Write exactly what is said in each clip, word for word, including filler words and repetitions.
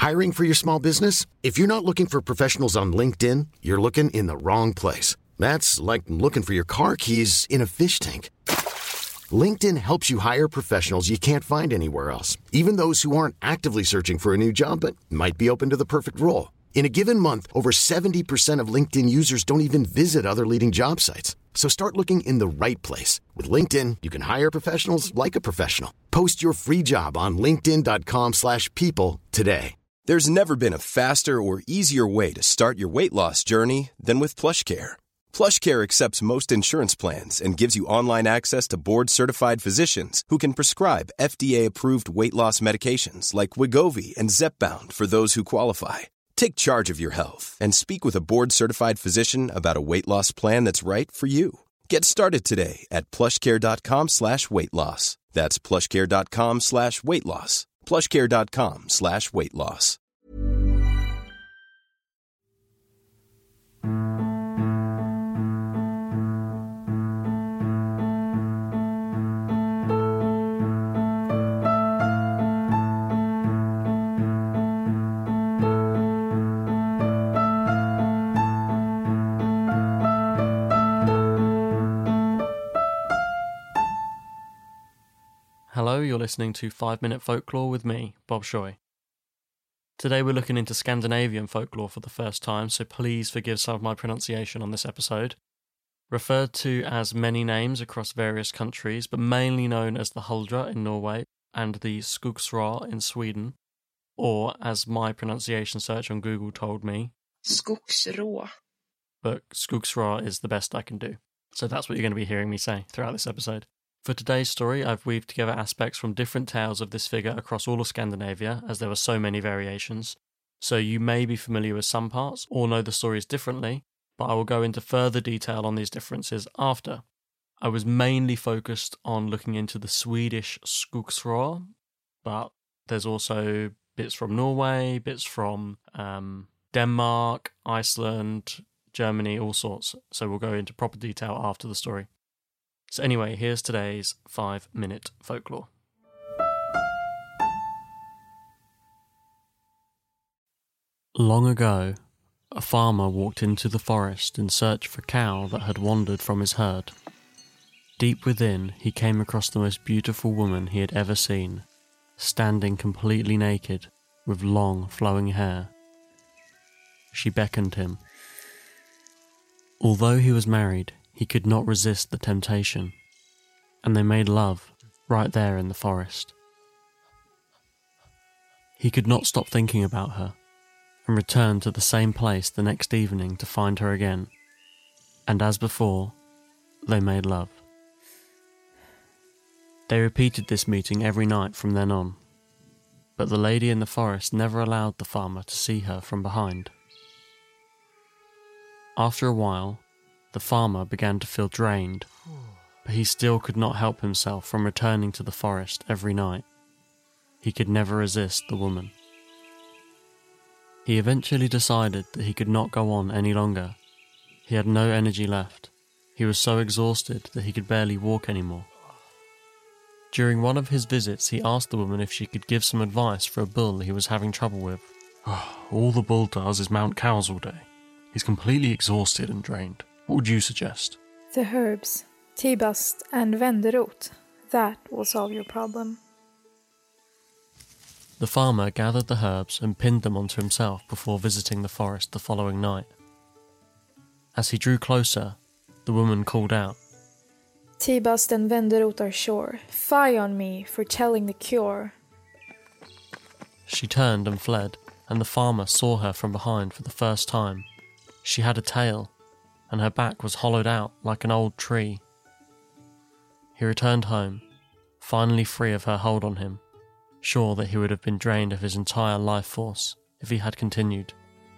Hiring for your small business? If you're not looking for professionals on LinkedIn, you're looking in the wrong place. That's like looking for your car keys in a fish tank. LinkedIn helps you hire professionals you can't find anywhere else, even those who aren't actively searching for a new job but might be open to the perfect role. In a given month, over seventy percent of LinkedIn users don't even visit other leading job sites. So start looking in the right place. With LinkedIn, you can hire professionals like a professional. Post your free job on linkedin.com slash people today. There's never been a faster or easier way to start your weight loss journey than with PlushCare. PlushCare accepts most insurance plans and gives you online access to board-certified physicians who can prescribe F D A-approved weight loss medications like Wegovy and Zepbound for those who qualify. Take charge of your health and speak with a board-certified physician about a weight loss plan that's right for you. Get started today at plushcare.com slash weight loss. That's plushcare.com slash weight loss. plushcare.com slash weight loss. Hello, you're listening to five minute Folklore with me, Bob Shoy. Today we're looking into Scandinavian folklore for the first time, so please forgive some of my pronunciation on this episode. Referred to as many names across various countries, but mainly known as the Huldra in Norway and the Skogsra in Sweden, or as my pronunciation search on Google told me, Skogsrå. But Skogsra is the best I can do. So that's what you're going to be hearing me say throughout this episode. For today's story, I've weaved together aspects from different tales of this figure across all of Scandinavia, as there were so many variations. So you may be familiar with some parts, or know the stories differently, but I will go into further detail on these differences after. I was mainly focused on looking into the Swedish Skogsrå, but there's also bits from Norway, bits from um, Denmark, Iceland, Germany, all sorts. So we'll go into proper detail after the story. So anyway, here's today's five-minute folklore. Long ago, a farmer walked into the forest in search of a cow that had wandered from his herd. Deep within, he came across the most beautiful woman he had ever seen, standing completely naked, with long, flowing hair. She beckoned him. Although he was married, he could not resist the temptation, and they made love right there in the forest. He could not stop thinking about her, and returned to the same place the next evening to find her again, and as before, they made love. They repeated this meeting every night from then on, but the lady in the forest never allowed the farmer to see her from behind. After a while, the farmer began to feel drained, but he still could not help himself from returning to the forest every night. He could never resist the woman. He eventually decided that he could not go on any longer. He had no energy left. He was so exhausted that he could barely walk anymore. During one of his visits, he asked the woman if she could give some advice for a bull he was having trouble with. Oh, all the bull does is mount cows all day. He's completely exhausted and drained. What would you suggest? The herbs, Tibast and Venderot. That will solve your problem. The farmer gathered the herbs and pinned them onto himself before visiting the forest the following night. As he drew closer, the woman called out, Tibast and Venderot are sure. Fie on me for telling the cure. She turned and fled, and the farmer saw her from behind for the first time. She had a tail, and her back was hollowed out like an old tree. He returned home, finally free of her hold on him, sure that he would have been drained of his entire life force if he had continued.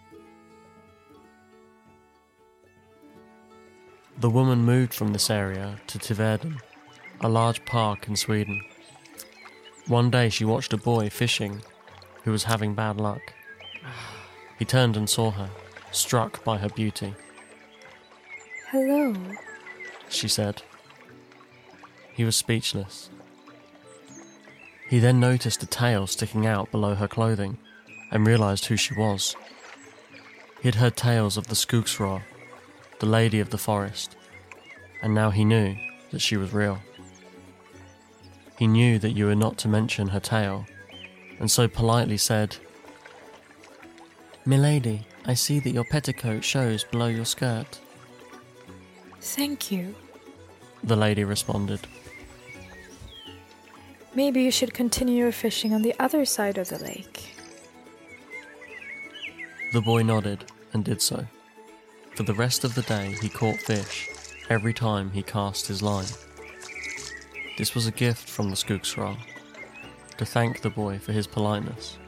The woman moved from this area to Tiveden, a large park in Sweden. One day she watched a boy fishing who was having bad luck. He turned and saw her, struck by her beauty. Hello, she said. He was speechless. He then noticed a tail sticking out below her clothing. and realised who she was. He had heard tales of the Skogsra, the lady of the forest, and now he knew that she was real. He knew that you were not to mention her tale, and so politely said, "Milady, I see that your petticoat shows below your skirt." Thank you. The lady responded. Maybe you should continue your fishing on the other side of the lake. The boy nodded and did so. For the rest of the day he caught fish every time he cast his line. This was a gift from the Skogsra, to thank the boy for his politeness.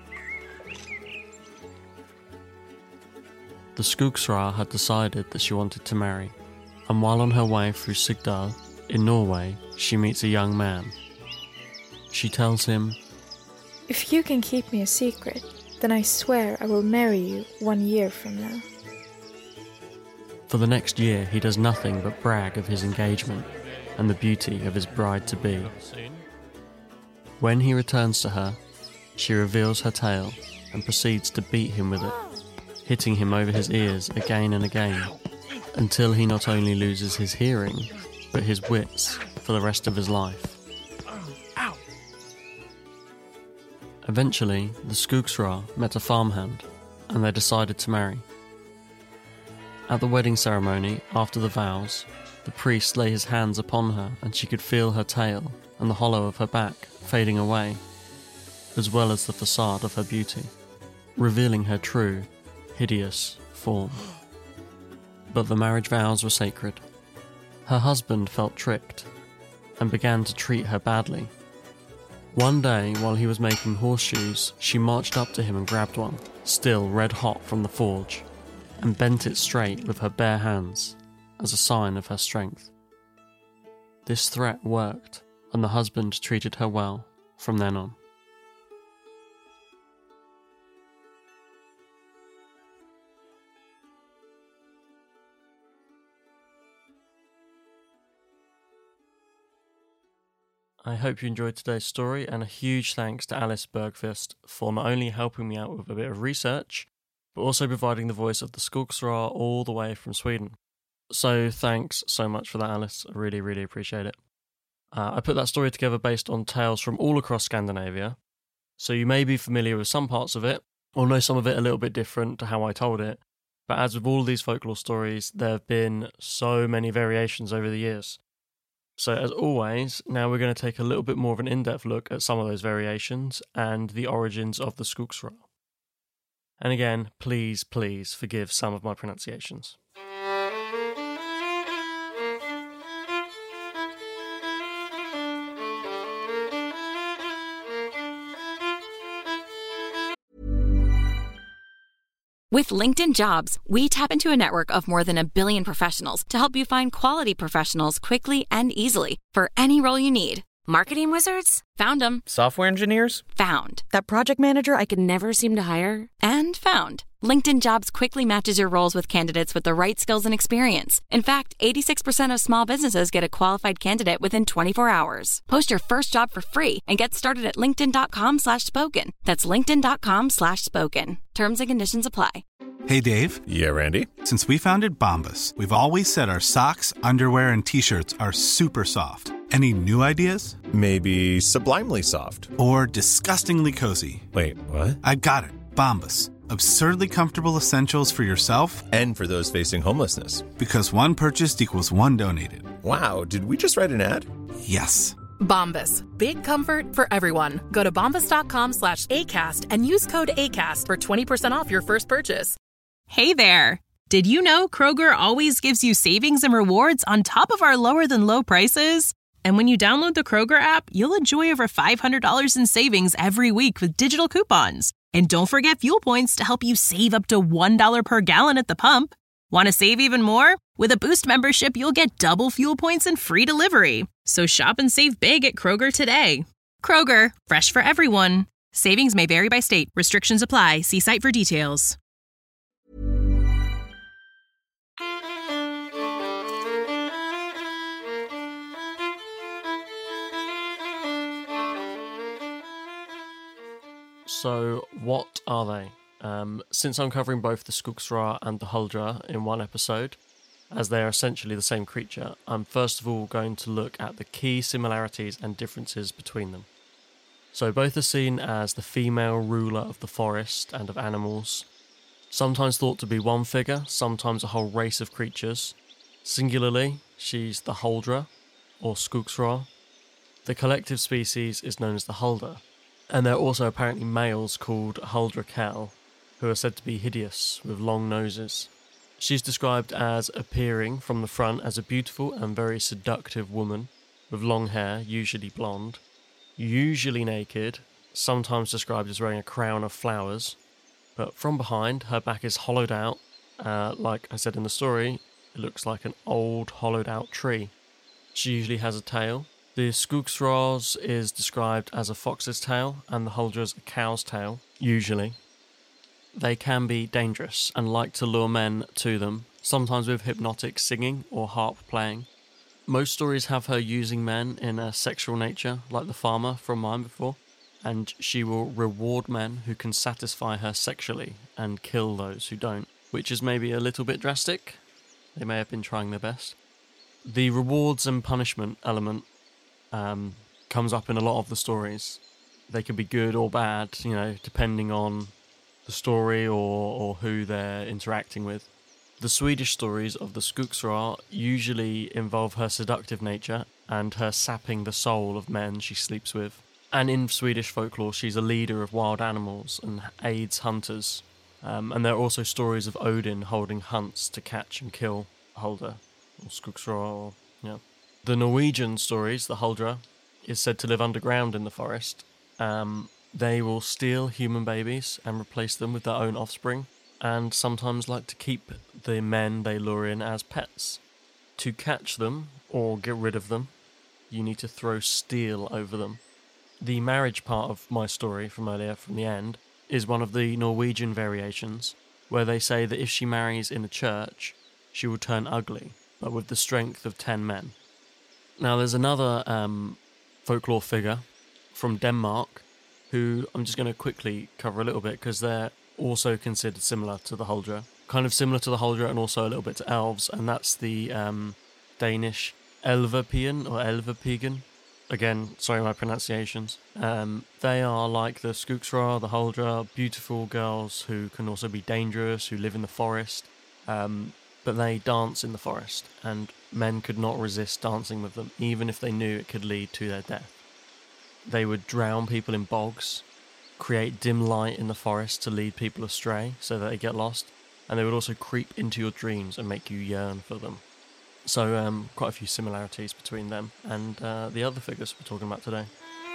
The Skogsra had decided that she wanted to marry, and while on her way through Sigdal in Norway, she meets a young man. She tells him, If you can keep me a secret, then I swear I will marry you one year from now. For the next year he does nothing but brag of his engagement and the beauty of his bride-to-be. When he returns to her, she reveals her tale and proceeds to beat him with it, hitting him over his ears again and again, until he not only loses his hearing, but his wits for the rest of his life. Eventually, the Skogsra met a farmhand, and they decided to marry. At the wedding ceremony, after the vows, the priest lay his hands upon her and she could feel her tail and the hollow of her back fading away, as well as the facade of her beauty, revealing her true, hideous form. But the marriage vows were sacred. Her husband felt tricked and began to treat her badly. One day, while he was making horseshoes, she marched up to him and grabbed one, still red hot from the forge, and bent it straight with her bare hands, as a sign of her strength. This threat worked, and the husband treated her well from then on. I hope you enjoyed today's story, and a huge thanks to Alice Bergqvist for not only helping me out with a bit of research, but also providing the voice of the Skogsra all the way from Sweden. So thanks so much for that, Alice. I really, really appreciate it. Uh, I put that story together based on tales from all across Scandinavia, so you may be familiar with some parts of it, or know some of it a little bit different to how I told it, but as with all of these folklore stories, there have been so many variations over the years. So as always, now we're going to take a little bit more of an in-depth look at some of those variations and the origins of the Skogsra. And again, please, please forgive some of my pronunciations. With LinkedIn Jobs, we tap into a network of more than a billion professionals to help you find quality professionals quickly and easily for any role you need. Marketing wizards? Found them. Software engineers? Found. That project manager I could never seem to hire? And found. LinkedIn Jobs quickly matches your roles with candidates with the right skills and experience. In fact, eighty-six percent of small businesses get a qualified candidate within twenty-four hours. Post your first job for free and get started at linkedin.com slash spoken. That's linkedin.com slash spoken. Terms and conditions apply. Hey, Dave. Yeah, Randy. Since we founded Bombas, we've always said our socks, underwear, and T-shirts are super soft. Any new ideas? Maybe sublimely soft. Or disgustingly cozy. Wait, what? I got it. Bombas. Absurdly comfortable essentials for yourself and for those facing homelessness. Because one purchased equals one donated. Wow, did we just write an ad? Yes. Bombas. Big comfort for everyone. Go to bombas.com slash ACAST and use code ACAST for twenty percent off your first purchase. Hey there. Did you know Kroger always gives you savings and rewards on top of our lower than low prices? And when you download the Kroger app, you'll enjoy over five hundred dollars in savings every week with digital coupons. And don't forget fuel points to help you save up to one dollar per gallon at the pump. Want to save even more? With a Boost membership, you'll get double fuel points and free delivery. So shop and save big at Kroger today. Kroger, fresh for everyone. Savings may vary by state. Restrictions apply. See site for details. So, what are they? Um, since I'm covering both the Skogsra and the Huldra in one episode, as they are essentially the same creature, I'm first of all going to look at the key similarities and differences between them. So both are seen as the female ruler of the forest and of animals, sometimes thought to be one figure, sometimes a whole race of creatures. Singularly, she's the Huldra, or Skogsra. The collective species is known as the Hulder, and there are also apparently males called Huldra Kell, who are said to be hideous, with long noses. She's described as appearing from the front as a beautiful and very seductive woman, with long hair, usually blonde, usually naked, sometimes described as wearing a crown of flowers, but from behind, her back is hollowed out. Uh, like I said in the story, it looks like an old hollowed out tree. She usually has a tail. The Skogsra's is described as a fox's tail, and the Huldra's a cow's tail, usually. They can be dangerous and like to lure men to them, sometimes with hypnotic singing or harp playing. Most stories have her using men in a sexual nature, like the farmer from mine before, and she will reward men who can satisfy her sexually and kill those who don't, which is maybe a little bit drastic. They may have been trying their best. The rewards and punishment element um, comes up in a lot of the stories. They can be good or bad, you know, depending on the story or, or who they're interacting with. The Swedish stories of the Skogsra usually involve her seductive nature and her sapping the soul of men she sleeps with. And in Swedish folklore, she's a leader of wild animals and aids hunters. Um, and there are also stories of Odin holding hunts to catch and kill Huldra, or Skogsra, or, yeah. The Norwegian stories, the Huldra, is said to live underground in the forest. Um, they will steal human babies and replace them with their own offspring, and sometimes like to keep the men they lure in as pets. To catch them, or get rid of them, you need to throw steel over them. The marriage part of my story from earlier, from the end, is one of the Norwegian variations, where they say that if she marries in a church, she will turn ugly, but with the strength of ten men. Now there's another um, folklore figure from Denmark, who I'm just going to quickly cover a little bit, because they're also considered similar to the Huldra. Kind of similar to the Huldra and also a little bit to elves, and that's the um, Danish Elverpigen, or Elverpigen. Again, sorry my pronunciations. Um, they are like the Skogsra, the Huldra, beautiful girls who can also be dangerous, who live in the forest, um, but they dance in the forest, and men could not resist dancing with them, even if they knew it could lead to their death. They would drown people in bogs, create dim light in the forest to lead people astray so that they get lost, and they would also creep into your dreams and make you yearn for them. So um, quite a few similarities between them and uh, the other figures we're talking about today.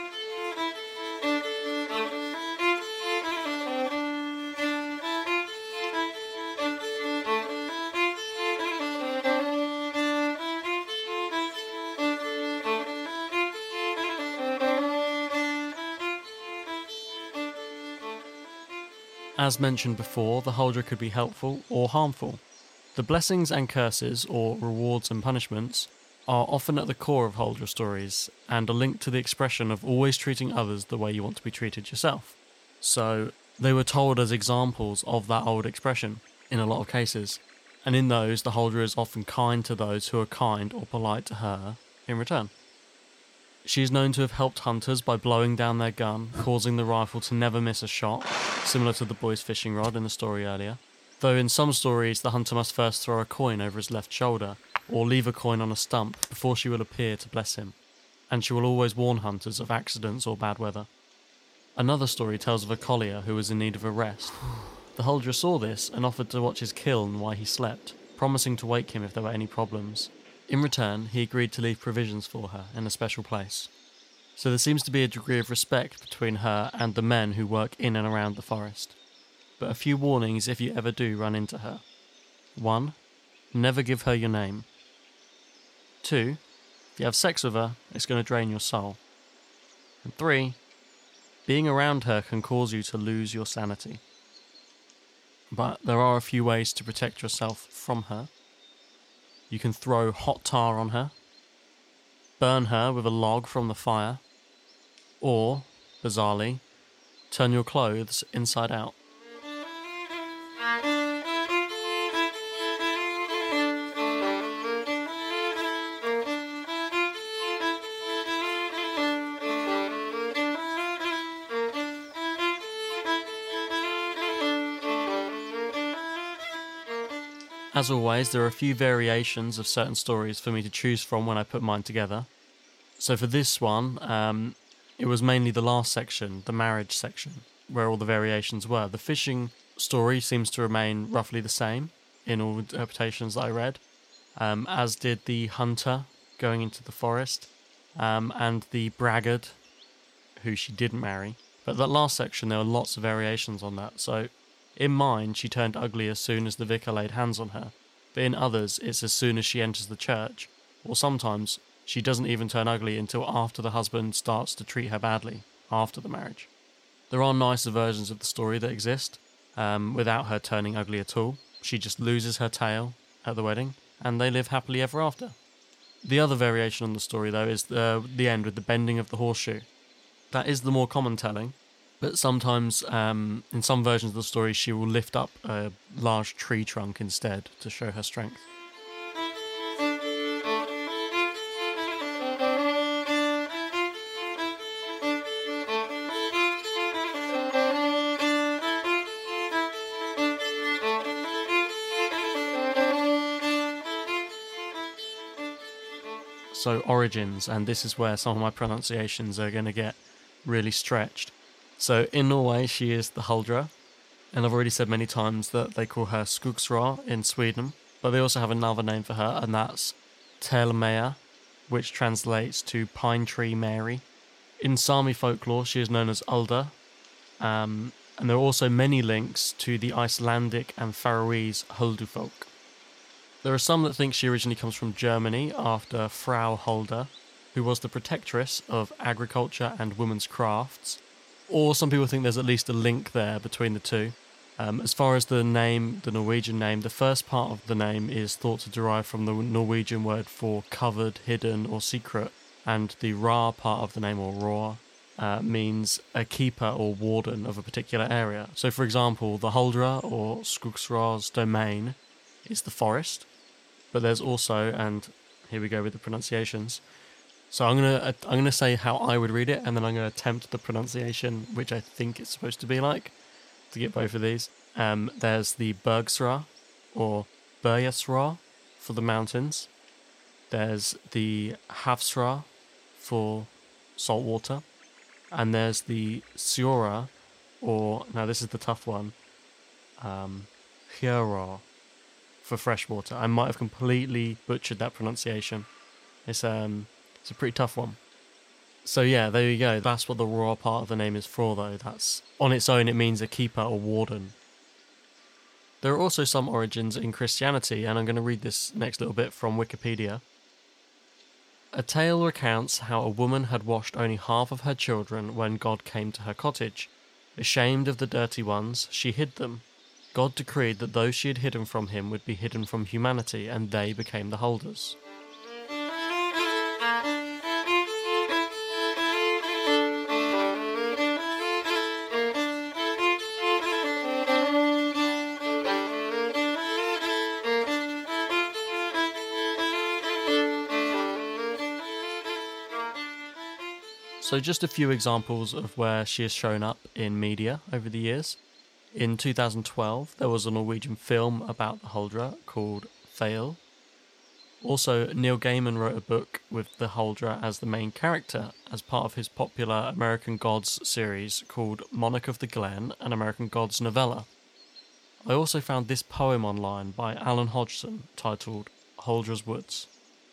As mentioned before, the Huldra could be helpful or harmful. The blessings and curses, or rewards and punishments, are often at the core of Huldra stories and are linked to the expression of always treating others the way you want to be treated yourself. So they were told as examples of that old expression in a lot of cases, and in those the Huldra is often kind to those who are kind or polite to her in return. She is known to have helped hunters by blowing down their gun, causing the rifle to never miss a shot, similar to the boy's fishing rod in the story earlier. Though in some stories the hunter must first throw a coin over his left shoulder, or leave a coin on a stump before she will appear to bless him, and she will always warn hunters of accidents or bad weather. Another story tells of a collier who was in need of a rest. The Huldra saw this and offered to watch his kiln while he slept, promising to wake him if there were any problems. In return, he agreed to leave provisions for her in a special place. So there seems to be a degree of respect between her and the men who work in and around the forest. But a few warnings if you ever do run into her. One, never give her your name. Two, if you have sex with her, it's going to drain your soul. And three, being around her can cause you to lose your sanity. But there are a few ways to protect yourself from her. You can throw hot tar on her, burn her with a log from the fire, or, bizarrely, turn your clothes inside out. As always, there are a few variations of certain stories for me to choose from when I put mine together. So for this one, um, it was mainly the last section, the marriage section, where all the variations were. The fishing story seems to remain roughly the same in all interpretations that I read, um, as did the hunter going into the forest, um, and the braggart, who she didn't marry. But that last section, there were lots of variations on that. So in mine, she turned ugly as soon as the vicar laid hands on her. But in others, it's as soon as she enters the church, or sometimes she doesn't even turn ugly until after the husband starts to treat her badly, after the marriage. There are nicer versions of the story that exist, um, without her turning ugly at all. She just loses her tail at the wedding, and they live happily ever after. The other variation on the story, though, is the, the end with the bending of the horseshoe. That is the more common telling, but sometimes, um, in some versions of the story, she will lift up a large tree trunk instead to show her strength. So origins, and this is where some of my pronunciations are going to get really stretched. So in Norway, she is the Huldra, and I've already said many times that they call her Skogsra in Sweden, but they also have another name for her, and that's Telmea, which translates to Pine Tree Mary. In Sami folklore, she is known as Ulda, um, and there are also many links to the Icelandic and Faroese Huldufolk. There are some that think she originally comes from Germany after Frau Hulda, who was the protectress of agriculture and women's crafts, or some people think there's at least a link there between the two. Um, as far as the name, the Norwegian name, the first part of the name is thought to derive from the Norwegian word for covered, hidden, or secret, and the Ra part of the name, or Roar, uh, means a keeper or warden of a particular area. So, for example, the Huldra, or Skogsra's domain, is the forest, but there's also, and here we go with the pronunciations. So I'm gonna I'm gonna say how I would read it, and then I'm gonna attempt the pronunciation, which I think it's supposed to be like, to get both of these. Um, there's the Bergsra, or Bergasra, for the mountains. There's the Havsra, for salt water, and there's the Sjora, or now this is the tough one, um, Hjara, for fresh water. I might have completely butchered that pronunciation. It's um. It's a pretty tough one. So yeah, there you go. That's what the raw part of the name is for, though. That's on its own, it means a keeper or warden. There are also some origins in Christianity, and I'm going to read this next little bit from Wikipedia. A tale recounts how a woman had washed only half of her children when God came to her cottage. Ashamed of the dirty ones, she hid them. God decreed that those she had hidden from him would be hidden from humanity, and they became the Huldras. So just a few examples of where she has shown up in media over the years. In two thousand twelve, there was a Norwegian film about the Huldra called Thale. Also, Neil Gaiman wrote a book with the Huldra as the main character as part of his popular American Gods series called Monarch of the Glen, an American Gods novella. I also found this poem online by Alan Hodgson titled Huldra's Woods.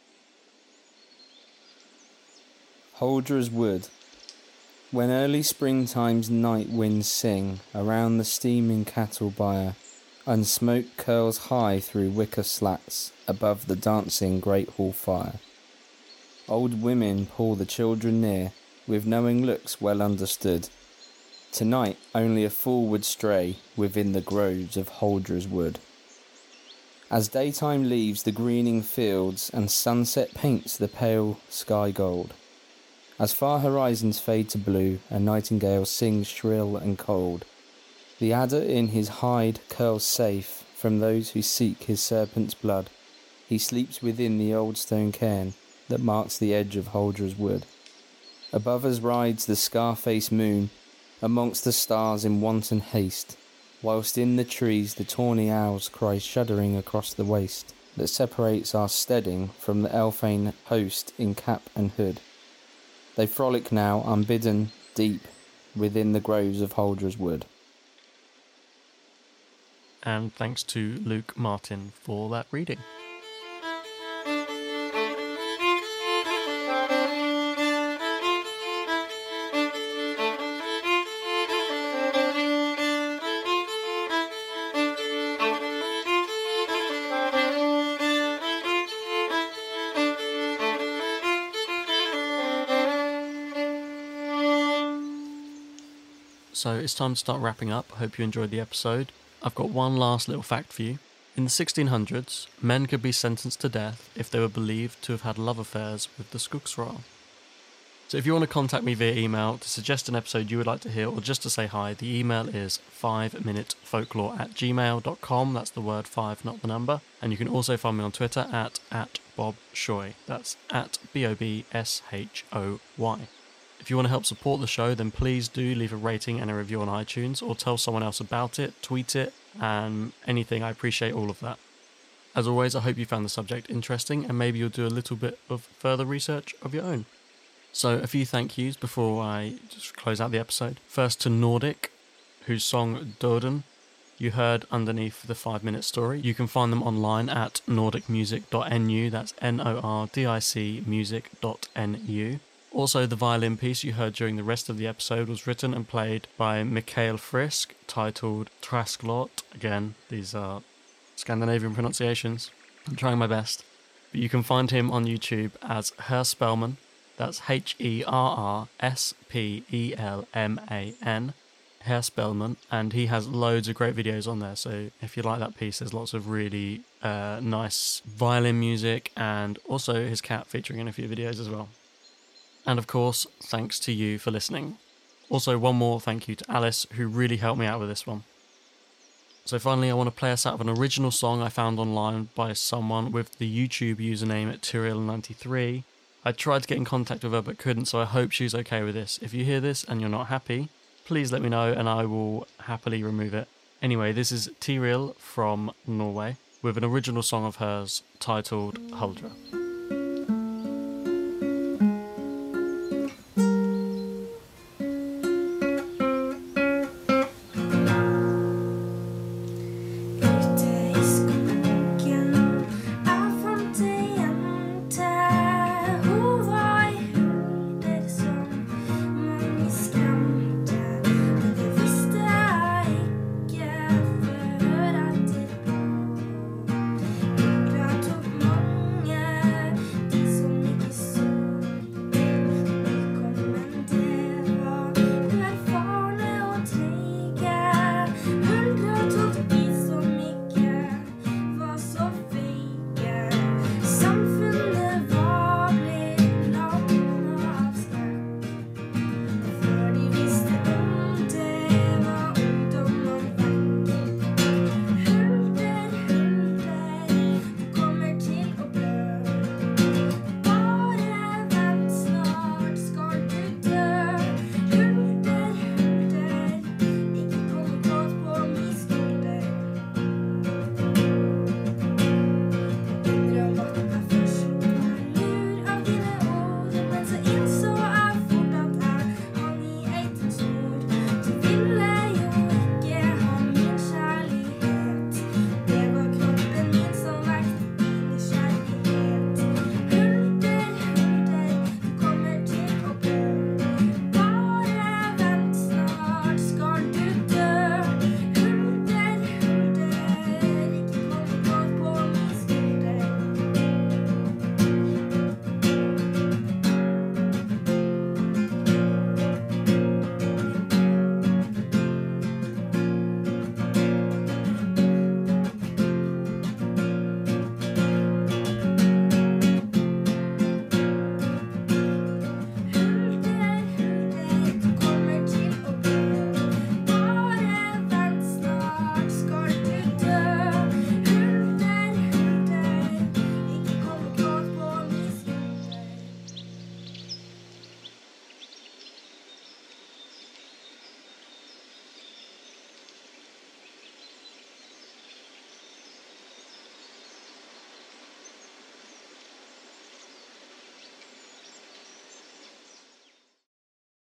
Huldra's Wood. When early springtime's night winds sing around the steaming cattle byre, and smoke curls high through wicker slats above the dancing great hall fire, old women pull the children near with knowing looks well understood. Tonight only a fool would stray within the groves of Huldra's Wood. As daytime leaves the greening fields and sunset paints the pale sky gold, as far horizons fade to blue, a nightingale sings shrill and cold. The adder in his hide curls safe from those who seek his serpent's blood. He sleeps within the old stone cairn that marks the edge of Huldra's Wood. Above us rides the scar-faced moon, amongst the stars in wanton haste. whilst in the trees the tawny owls cry shuddering across the waste that separates our steading from the Elfane host in cap and hood. They frolic now, unbidden, deep within the groves of Holdra's Wood. And thanks to Luke Martin for that reading. So it's time to start wrapping up. I hope you enjoyed the episode. I've got one last little fact for you. In the sixteen hundreds, men could be sentenced to death if they were believed to have had love affairs with the Skogsrå. So if you want to contact me via email to suggest an episode you would like to hear or just to say hi, the email is five minute folklore at gmail dot com. That's the word five, not the number. And you can also find me on Twitter at, at Bob Shoy. That's at B O B S H O Y. If you want to help support the show, then please do leave a rating and a review on iTunes or tell someone else about it, tweet it, and anything. I appreciate all of that. As always, I hope you found the subject interesting and maybe you'll do a little bit of further research of your own. So a few thank yous before I just close out the episode. First to Nordic, whose song Døden you heard underneath the five minute story. You can find them online at nordic music dot n u. That's N O R D I C music dot N U. Also, the violin piece you heard during the rest of the episode was written and played by Mikael Frisk, titled Trasklåt. Again, these are Scandinavian pronunciations. I'm trying my best. But you can find him on YouTube as Herr Spellman. That's H E R R S P E L M A N. Herr Spellman. And he has loads of great videos on there. So if you like that piece, there's lots of really uh, nice violin music and also his cat featuring in a few videos as well. And of course, thanks to you for listening. Also, one more thank you to Alice, who really helped me out with this one. So finally, I want to play us out of an original song I found online by someone with the YouTube username at Tyrell ninety-three. I tried to get in contact with her but couldn't, so I hope she's okay with this. If you hear this and you're not happy, please let me know and I will happily remove it. Anyway, this is Tyrell from Norway with an original song of hers titled Huldra.